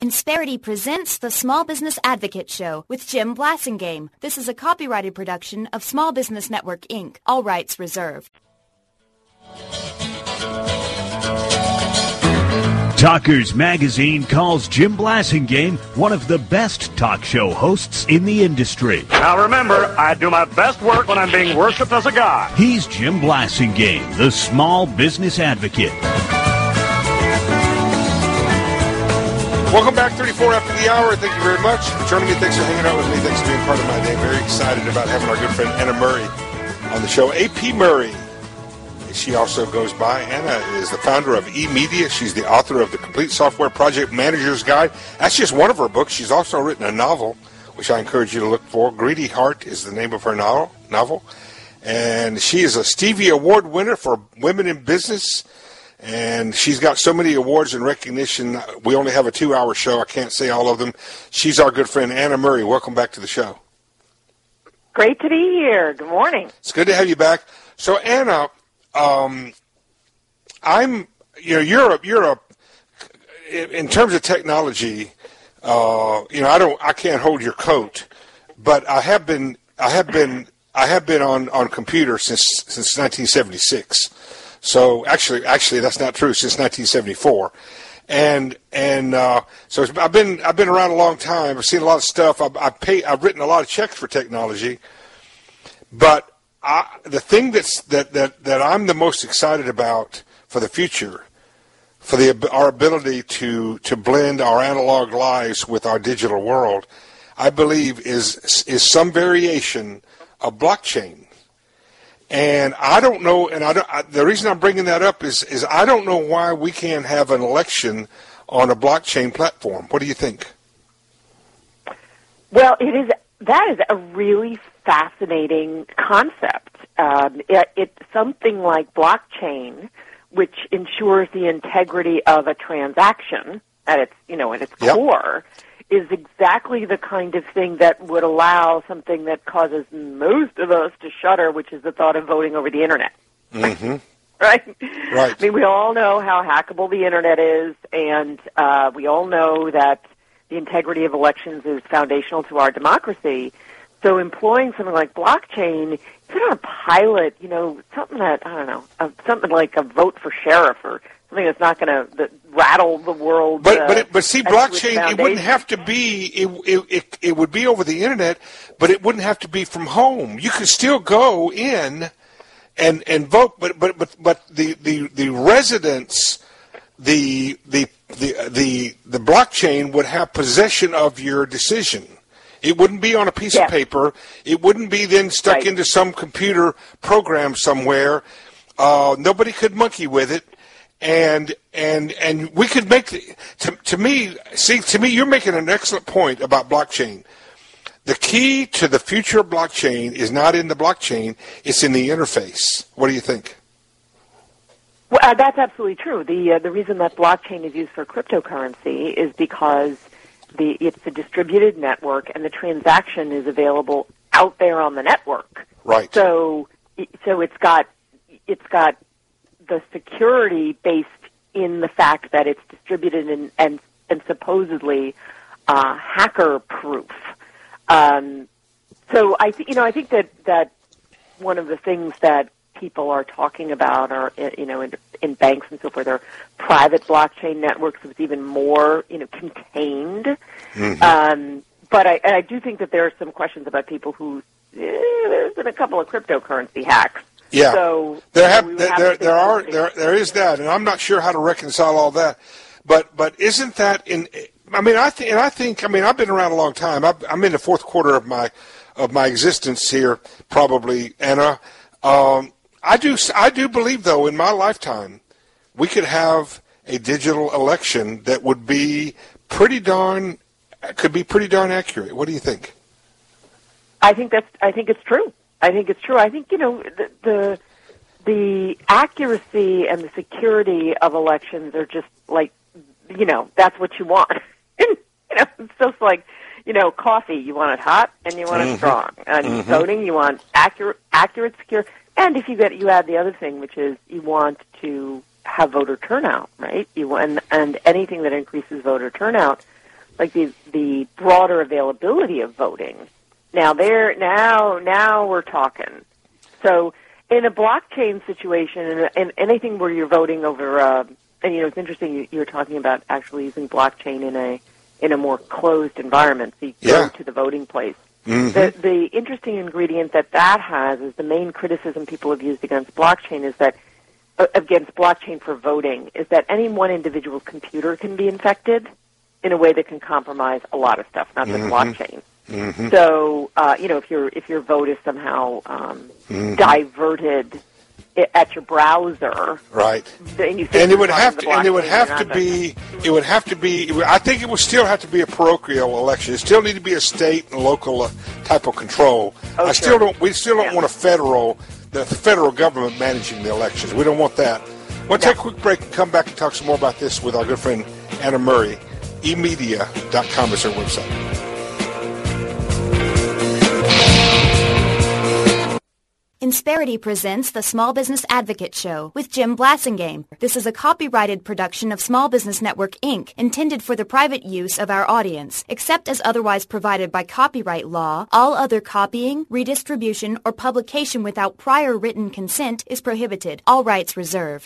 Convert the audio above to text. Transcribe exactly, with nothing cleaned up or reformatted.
Insperity presents the Small Business Advocate Show with Jim Blasingame. This is a copyrighted production of Small Business Network, Incorporated. All rights reserved. Talkers Magazine calls Jim Blasingame one of the best talk show hosts in the industry. Now remember, I do my best work when I'm being worshipped as a god. He's Jim Blasingame, the Small Business Advocate. Welcome back, thirty-four after the hour. Thank you very much for joining me. Thanks for hanging out with me. Thanks for being part of my day. Very excited about having our good friend Anna Murray on the show. A P Murray. She also goes by. Anna is the founder of eMedia. She's the author of the Complete Software Project Manager's Guide. That's just one of her books. She's also written a novel, which I encourage you to look for. Greedy Heart is the name of her novel. novel. And she is a Stevie Award winner for Women in Business. And she's got so many awards and recognition. We only have a two-hour show. I can't say all of them. She's our good friend, Anna Murray. Welcome back to the show. Great to be here. Good morning. It's good to have you back. So, Anna, um, I'm, you know, you're a, you're a, in terms of technology, uh, you know, I don't, I can't hold your coat, but I have been, I have been, I have been on, on computers since, since nineteen seventy-six. So actually, actually, that's not true. Since nineteen seventy-four, and and uh, so it's, I've been I've been around a long time. I've seen a lot of stuff. I've I pay, I've written a lot of checks for technology, but I, the thing that's that, that that I'm the most excited about for the future, for the our ability to to blend our analog lives with our digital world, I believe is is some variation of blockchain. And I don't know, and I don't, I, the reason I'm bringing that up is, is I don't know why we can't have an election on a blockchain platform. What do you think? Well, it is. That is a really fascinating concept. Um, it, it's something like blockchain, which ensures the integrity of a transaction at its, you know, at its yep. core, is exactly the kind of thing that would allow something that causes most of us to shudder, which is the thought of voting over the Internet. Mm-hmm. Right? Right. I mean, we all know how hackable the Internet is, and uh, we all know that the integrity of elections is foundational to our democracy. So employing something like blockchain, put on a pilot, you know, something that, I don't know, uh, something like a vote for sheriff or something that's not going to rattle the world. But uh, but it, but see, blockchain, it wouldn't have to be. It, it it it would be over the internet, but it wouldn't have to be from home. You could still go in and and vote, but but but but the the the residents, the the the the the blockchain would have possession of your decision. It wouldn't be on a piece yes. of paper. It wouldn't be then stuck right. into some computer program somewhere. Uh, nobody could monkey with it. And and and we could make the, to to me see to me you're making an excellent point about blockchain. The key to the future of blockchain is not in the blockchain; it's in the interface. What do you think? Well, uh, that's absolutely true. The uh, the reason that blockchain is used for cryptocurrency is because the it's a distributed network, and the transaction is available out there on the network. Right. So so it's got it's got. the security based in the fact that it's distributed and and, and supposedly uh, hacker proof. Um, so I th- you know I think that, that one of the things that people are talking about are you know in, in banks and so forth are private blockchain networks with even more you know contained. Mm-hmm. Um, but I, and I do think that there are some questions about people who eh, there's been a couple of cryptocurrency hacks. Yeah, so, there have, you know, there, have there, there are there there is that, and I'm not sure how to reconcile all that. But but isn't that in? I mean, I think and I think I mean I've been around a long time. I've, I'm in the fourth quarter of my of my existence here, probably, Anna. Um, I do I do believe though in my lifetime we could have a digital election that would be pretty darn could be pretty darn accurate. What do you think? I think that's I think it's true. I think it's true. I think, you know, the, the the accuracy and the security of elections are just like, you know, that's what you want. you know, it's just like, you know, coffee, you want it hot and you want mm-hmm. it strong. And mm-hmm. voting, you want accurate, accurate, secure. And if you get, you add the other thing, which is you want to have voter turnout, right? You want, and, and anything that increases voter turnout like the the broader availability of voting. Now there, now now we're talking. So in a blockchain situation, and, and anything where you're voting over, uh, and you know, it's interesting you, you were talking about actually using blockchain in a in a more closed environment. So you Yeah. go to the voting place. Mhm. The the interesting ingredient that that has is the main criticism people have used against blockchain is that uh, against blockchain for voting is that any one individual's computer can be infected in a way that can compromise a lot of stuff, not just Mhm. blockchain. Mhm. So, uh, you know, if your if your vote is somehow um, Mhm. diverted i- at your browser, Right. then you think And it you're would part have of the to, and it would blockchain, have you're to not. be, it would have to be. it would- I think it would still have to be a parochial election. It still need to be a state and local uh, type of control. Oh, I sure. still don't. We still don't Yeah. want a federal, the federal government managing the elections. We don't want that. We'll take a quick break and come back and talk some more about this with our good friend Anna Murray. e media dot com is her website. Insperity presents the Small Business Advocate Show with Jim Blasingame. This is a copyrighted production of Small Business Network, Incorporated, intended for the private use of our audience. Except as otherwise provided by copyright law, all other copying, redistribution, or publication without prior written consent is prohibited. All rights reserved.